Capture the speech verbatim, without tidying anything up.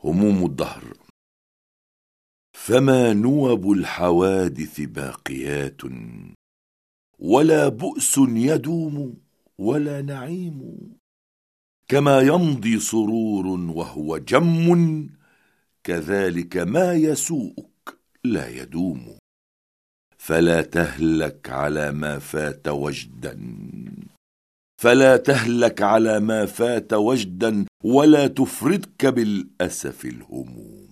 هموم الدهر. فما نوب الحوادث باقيات، ولا بؤس يدوم ولا نعيم. كما يمضي سرور وهو جم، كذلك ما يسوءك لا يدوم. فلا تهلك على ما فات وجدا فلا تهلك على ما فات وجدا ولا تفردك بالأسف الهموم.